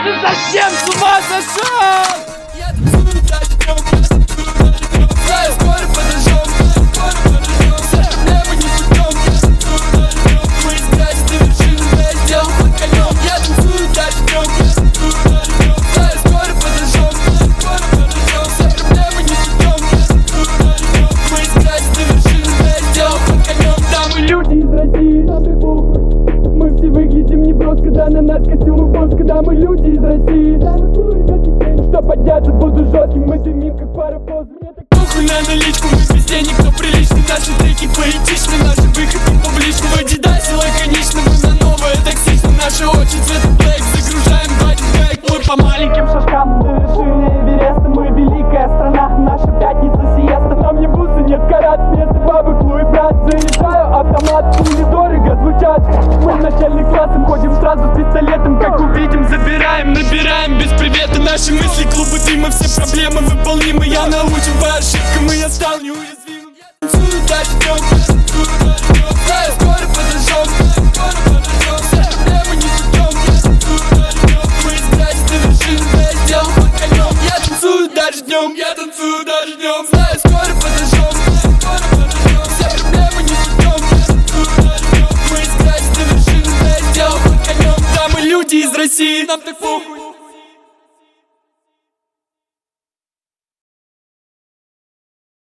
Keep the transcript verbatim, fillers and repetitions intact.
Ты совсем с ума сошел? Я танцую дождем, знаю, скоро подожжем, с неба не путем. Мы из грязи до вершины дойдем под конем. Я танцую дождем, знаю, скоро подожжем, с неба не путем. Мы из грязи до вершины дойдем под конем. Да, мы люди из России, мы все выглядим неброско, да, на нас костюмы боска. Да, мы люди из России, что подняться буду жестким, мы дымим как паровоз. Мне так похуй на наличку, мы без денег, но приличный. Наши треки поэтичны, наши выходы публичны. В Адидасе лаконично, мы на новое токсично. Наша очередь в этот блэк, загружаем батик бэк. Мы по маленьким шажкам до вершины Эвереста. Мы великая страна, наша пятница сиеста. Нам не бусы, нет карат, вместо бабы твой брат. Заряжаю автомат, пули дорого звучат. Мы начальным классом ходим сразу с пистолетом. Как увидим, забираем, набираем без привета. Наши мысли клубы дыма, все проблемы выполнимы. Я научу по ошибкам, и я стал неуязвимым. Я танцую дождем, знаю, скоро подожжем, с неба не путем. Мы из грязи до вершины дойдем под конем. Я танцую дождем, я танцую дождем, знаю, скоро подожжем, с неба не путем. Мы из грязи до вершины дойдем под конем. Да, мы люди из России, нам так похуй.